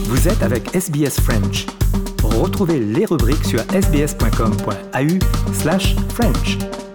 Vous êtes avec SBS French. Retrouvez les rubriques sur sbs.com.au/French.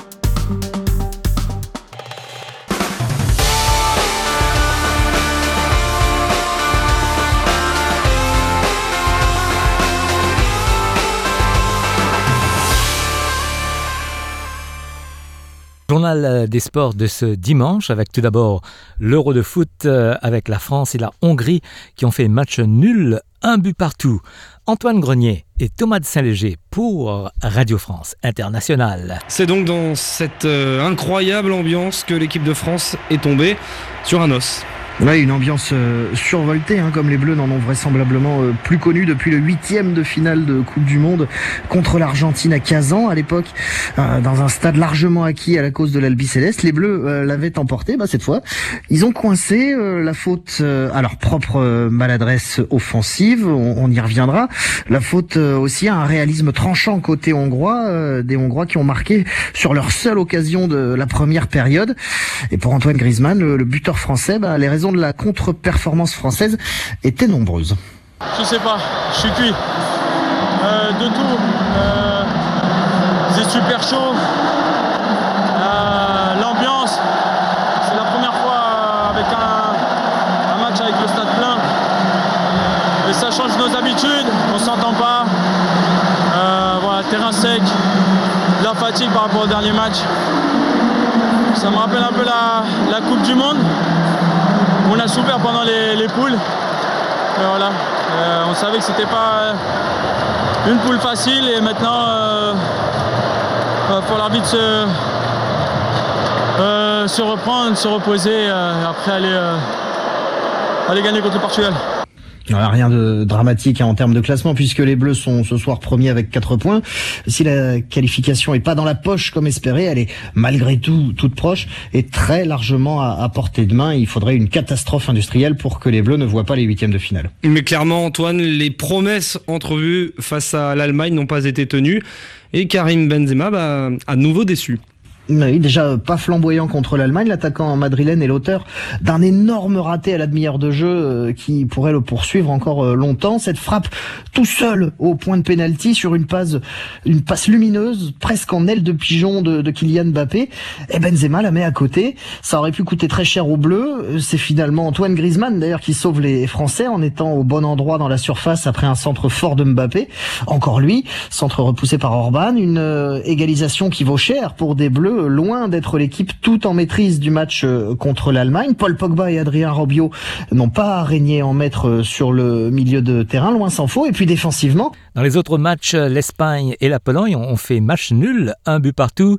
Journal des sports de ce dimanche avec tout d'abord l'Euro de foot avec la France et la Hongrie qui ont fait match nul, un but partout. Antoine Grenier et Thomas de Saint-Léger pour Radio France Internationale. C'est donc dans cette incroyable ambiance que l'équipe de France est tombée sur un os. Ouais, une ambiance survoltée, comme les Bleus n'en ont vraisemblablement plus connu depuis le 8e de finale de Coupe du Monde contre l'Argentine à Kazan à l'époque, dans un stade largement acquis à la cause de l'Albiceleste. Les Bleus l'avaient emporté, cette fois. Ils ont coincé la faute à leur propre maladresse offensive, on y reviendra. La faute aussi à un réalisme tranchant côté hongrois, des Hongrois qui ont marqué sur leur seule occasion de la première période. Et pour Antoine Griezmann, le buteur français, les raisons de la contre-performance française étaient nombreuses. Je sais pas, je suis cuit de tout. C'est super chaud. L'ambiance, c'est la première fois avec un match avec le stade plein. Et ça change nos habitudes, on s'entend pas. Terrain sec, de la fatigue par rapport au dernier match. Ça me rappelle un peu la Coupe du Monde. On a souffert pendant les poules. Et voilà. On savait que c'était pas une poule facile et maintenant il va falloir vite se reprendre, se reposer après aller gagner contre le Portugal. Rien de dramatique en termes de classement puisque les Bleus sont ce soir premiers avec 4 points. Si la qualification est pas dans la poche comme espéré, elle est malgré tout toute proche et très largement à portée de main. Il faudrait une catastrophe industrielle pour que les Bleus ne voient pas les 8e de finale. Mais clairement, Antoine, les promesses entrevues face à l'Allemagne n'ont pas été tenues et Karim Benzema à nouveau déçu. Oui, déjà pas flamboyant contre l'Allemagne, l'attaquant madrilène est l'auteur d'un énorme raté à la demi-heure de jeu qui pourrait le poursuivre encore longtemps. Cette frappe tout seul au point de pénalty sur une passe lumineuse, presque en aile de pigeon de Kylian Mbappé. Et Benzema la met à côté. Ça aurait pu coûter très cher aux Bleus. C'est finalement Antoine Griezmann d'ailleurs qui sauve les Français en étant au bon endroit dans la surface après un centre fort de Mbappé. Encore lui, centre repoussé par Orban. Une égalisation qui vaut cher pour des Bleus, loin d'être l'équipe tout en maîtrise du match contre l'Allemagne. Paul Pogba et Adrien Rabiot n'ont pas régné en maître sur le milieu de terrain, loin s'en faut. Et puis défensivement, dans les autres matchs, l'Espagne et la Pologne ont fait match nul, un but partout.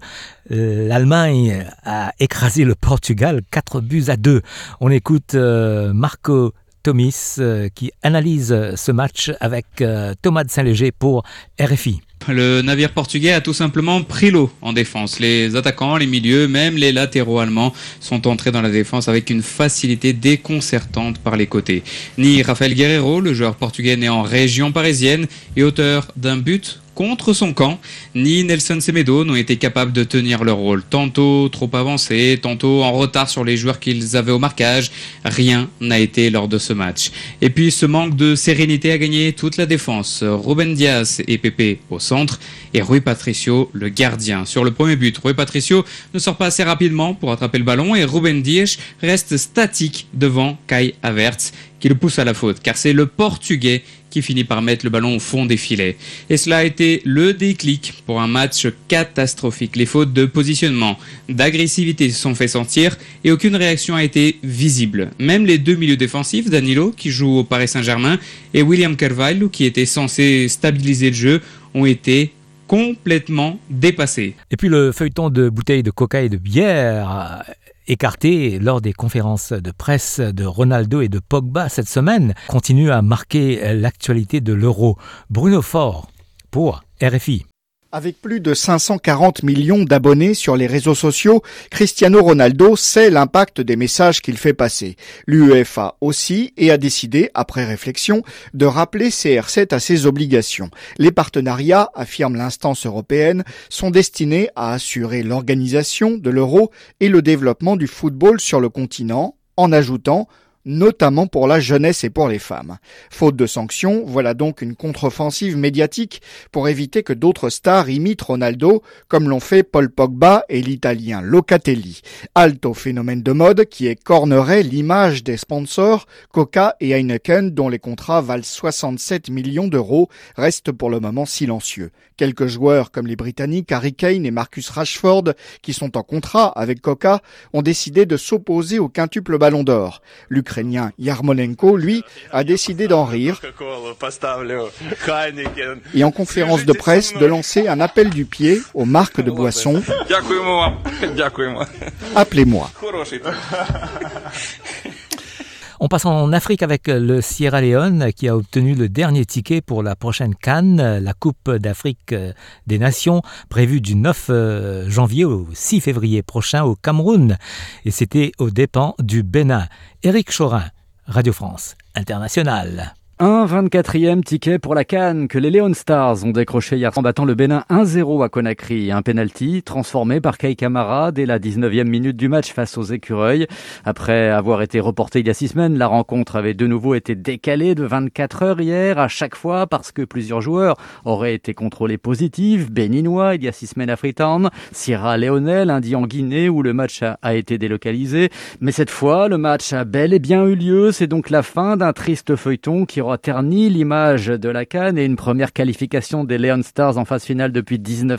L'Allemagne a écrasé le Portugal 4-2. On écoute Marco Tomis qui analyse ce match avec Thomas de Saint-Léger pour RFI. Le navire portugais a tout simplement pris l'eau en défense. Les attaquants, les milieux, même les latéraux allemands sont entrés dans la défense avec une facilité déconcertante par les côtés. Ni Rafael Guerreiro, le joueur portugais né en région parisienne et auteur d'un but contre son camp, ni Nelson Semedo n'ont été capables de tenir leur rôle. Tantôt trop avancés, tantôt en retard sur les joueurs qu'ils avaient au marquage. Rien n'a été lors de ce match. Et puis ce manque de sérénité a gagné toute la défense. Ruben Dias et Pepe au centre et Rui Patricio le gardien. Sur le premier but, Rui Patricio ne sort pas assez rapidement pour attraper le ballon et Ruben Dias reste statique devant Kai Havertz qui le pousse à la faute car c'est le Portugais qui finit par mettre le ballon au fond des filets. Et cela a été le déclic pour un match catastrophique. Les fautes de positionnement, d'agressivité se sont fait sentir et aucune réaction a été visible. Même les deux milieux défensifs, Danilo qui joue au Paris Saint-Germain et William Carvalho qui était censé stabiliser le jeu, ont été complètement dépassés. Et puis le feuilleton de bouteilles de coca et de bière écarté lors des conférences de presse de Ronaldo et de Pogba cette semaine continue à marquer l'actualité de l'Euro. Bruno Faure pour RFI. Avec plus de 540 millions d'abonnés sur les réseaux sociaux, Cristiano Ronaldo sait l'impact des messages qu'il fait passer. L'UEFA aussi et a décidé, après réflexion, de rappeler CR7 à ses obligations. Les partenariats, affirme l'instance européenne, sont destinés à assurer l'organisation de l'Euro et le développement du football sur le continent, en ajoutant notamment pour la jeunesse et pour les femmes. Faute de sanctions, voilà donc une contre-offensive médiatique pour éviter que d'autres stars imitent Ronaldo, comme l'ont fait Paul Pogba et l'Italien Locatelli. Halte au phénomène de mode qui écornerait l'image des sponsors, Coca et Heineken, dont les contrats valent 67 millions d'euros, restent pour le moment silencieux. Quelques joueurs comme les Britanniques Harry Kane et Marcus Rashford, qui sont en contrat avec Coca, ont décidé de s'opposer au quintuple Ballon d'Or. L'Ukrainien Yarmolenko, lui, a décidé d'en rire et en conférence de presse de lancer un appel du pied aux marques de boissons. Appelez-moi. On passe en Afrique avec le Sierra Leone qui a obtenu le dernier ticket pour la prochaine CAN, la Coupe d'Afrique des Nations, prévue du 9 janvier au 6 février prochain au Cameroun. Et c'était aux dépens du Bénin. Éric Chorin, Radio France Internationale. Un 24e ticket pour la CAN que les Leon Stars ont décroché hier en battant le Bénin 1-0 à Conakry. Un penalty transformé par Kei Kamara dès la 19e minute du match face aux Écureuils. Après avoir été reporté il y a 6 semaines, la rencontre avait de nouveau été décalée de 24 heures hier, à chaque fois parce que plusieurs joueurs auraient été contrôlés positifs. Béninois il y a 6 semaines à Freetown, Sierra Leone lundi en Guinée où le match a été délocalisé. Mais cette fois, le match a bel et bien eu lieu. C'est donc la fin d'un triste feuilleton qui aura terni l'image de la CAN et une première qualification des Leon Stars en phase finale depuis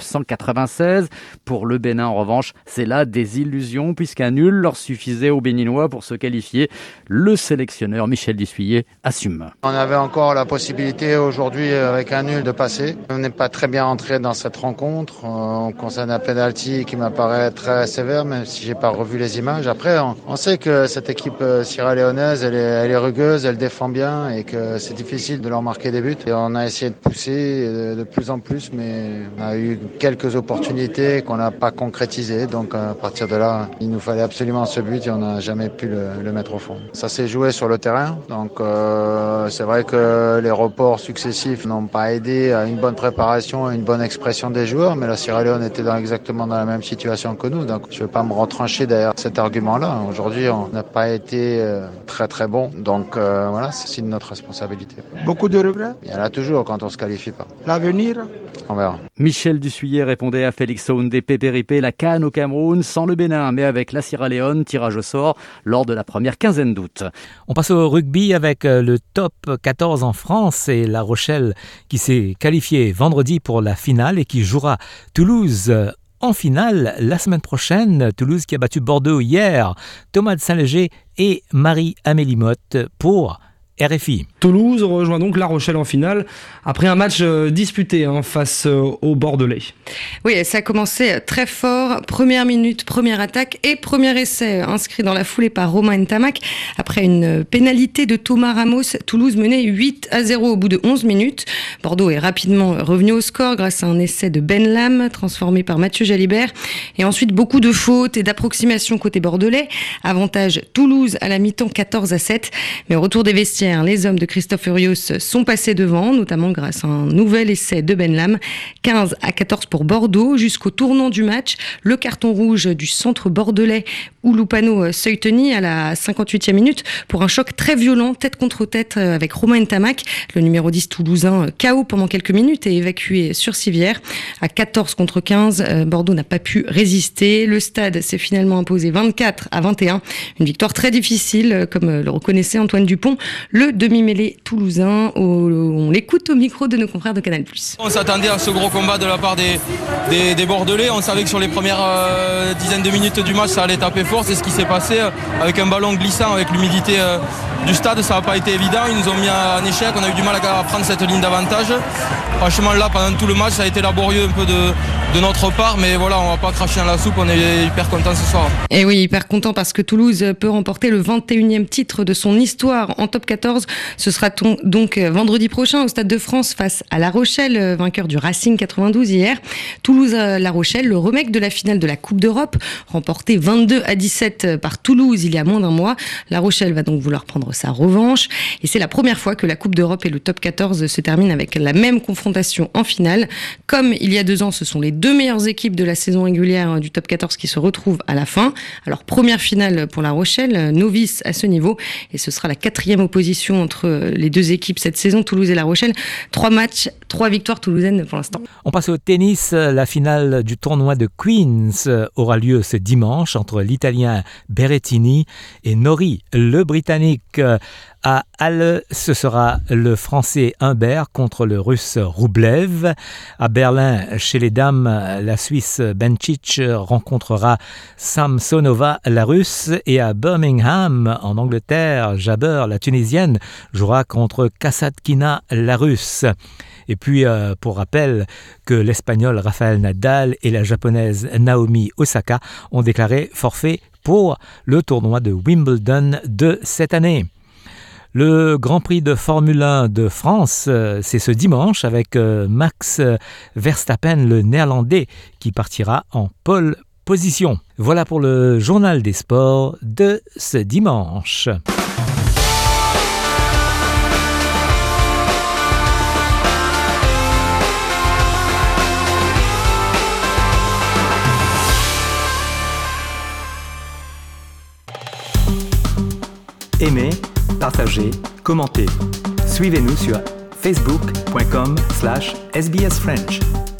1996. Pour le Bénin, en revanche, c'est la désillusion puisqu'un nul leur suffisait aux Béninois pour se qualifier. Le sélectionneur Michel Dussuyer assume. On avait encore la possibilité aujourd'hui avec un nul de passer. On n'est pas très bien entré dans cette rencontre. On concerne un penalty qui m'apparaît très sévère, même si j'ai pas revu les images. Après, on sait que cette équipe sierra-léonaise, elle est rugueuse, elle défend bien et que c'est difficile de leur marquer des buts. Et on a essayé de pousser de plus en plus, mais on a eu quelques opportunités qu'on n'a pas concrétisées. Donc à partir de là, il nous fallait absolument ce but et on n'a jamais pu le mettre au fond. Ça s'est joué sur le terrain. Donc c'est vrai que les reports successifs n'ont pas aidé à une bonne préparation et une bonne expression des joueurs, mais la Sierra Leone était exactement dans la même situation que nous. Donc je ne vais pas me retrancher derrière cet argument-là. Aujourd'hui, on n'a pas été très très bon. Donc voilà, c'est de notre responsabilité. Beaucoup de regrets? Il y en a toujours quand on se qualifie pas. L'avenir? On verra. Michel Dussuyer répondait à Félix Saoundé Pépéripé, la CAN au Cameroun sans le Bénin, mais avec la Sierra Leone, tirage au sort lors de la première quinzaine d'août. On passe au rugby avec le top 14 en France et La Rochelle qui s'est qualifiée vendredi pour la finale et qui jouera Toulouse en finale la semaine prochaine. Toulouse qui a battu Bordeaux hier. Thomas de Saint-Léger et Marie-Amélie Motte pour RFI. Toulouse rejoint donc La Rochelle en finale après un match disputé face aux Bordelais. Oui, ça a commencé très fort. Première minute, première attaque et premier essai inscrit dans la foulée par Romain Ntamak. Après une pénalité de Thomas Ramos, Toulouse menait 8-0 au bout de 11 minutes. Bordeaux est rapidement revenu au score grâce à un essai de Ben Lam transformé par Mathieu Jalibert. Et ensuite, beaucoup de fautes et d'approximations côté bordelais. Avantage Toulouse à la mi-temps 14-7. Mais au retour des vestiaires, les hommes de Christophe Furios sont passés devant, notamment grâce à un nouvel essai de Ben Lam. 15-14 pour Bordeaux. Jusqu'au tournant du match, le carton rouge du centre bordelais Oulupano Seuhteni à la 58e minute pour un choc très violent, tête contre tête avec Romain Ntamak. Le numéro 10 toulousain KO pendant quelques minutes et évacué sur civière. À 14-15, Bordeaux n'a pas pu résister. Le stade s'est finalement imposé 24-21. Une victoire très difficile, comme le reconnaissait Antoine Dupont, le demi-mêlée toulousain. On l'écoute au micro de nos confrères de Canal+. On s'attendait à ce gros combat de la part des Bordelais. On savait que sur les premières dizaines de minutes du match, ça allait taper fort. C'est ce qui s'est passé avec un ballon glissant, avec l'humidité du stade. Ça n'a pas été évident. Ils nous ont mis en échec. On a eu du mal à prendre cette ligne d'avantage. Franchement, là, pendant tout le match, ça a été laborieux un peu de notre part. Mais voilà, on ne va pas cracher dans la soupe. On est hyper content ce soir. Et oui, hyper content parce que Toulouse peut remporter le 21e titre de son histoire en top 14 14. Ce sera donc vendredi prochain au Stade de France face à La Rochelle, vainqueur du Racing 92 hier. Toulouse-La Rochelle, le remake de la finale de la Coupe d'Europe, remporté 22-17 par Toulouse il y a moins d'un mois. La Rochelle va donc vouloir prendre sa revanche. Et c'est la première fois que la Coupe d'Europe et le top 14 se terminent avec la même confrontation en finale. Comme il y a 2 ans, ce sont les 2 meilleures équipes de la saison régulière du top 14 qui se retrouvent à la fin. Alors première finale pour La Rochelle, novice à ce niveau. Et ce sera la 4e opposition entre les 2 équipes cette saison, Toulouse et La Rochelle. 3 matchs, 3 victoires toulousaines pour l'instant. On passe au tennis. La finale du tournoi de Queens aura lieu ce dimanche entre l'Italien Berrettini et Norrie, le Britannique. À Halle, ce sera le Français Humbert contre le Russe Roublev. À Berlin, chez les dames, la Suisse Bencic rencontrera Samsonova, la Russe. Et à Birmingham, en Angleterre, Jabber, la Tunisienne, jouera contre Kasatkina, la Russe. Et puis, pour rappel, que l'Espagnol Rafael Nadal et la Japonaise Naomi Osaka ont déclaré forfait pour le tournoi de Wimbledon de cette année. Le Grand Prix de Formule 1 de France, c'est ce dimanche avec Max Verstappen, le Néerlandais, qui partira en pole position. Voilà pour le journal des sports de ce dimanche. Aimez, partagez, commentez. Suivez-nous sur facebook.com/sbsfrench.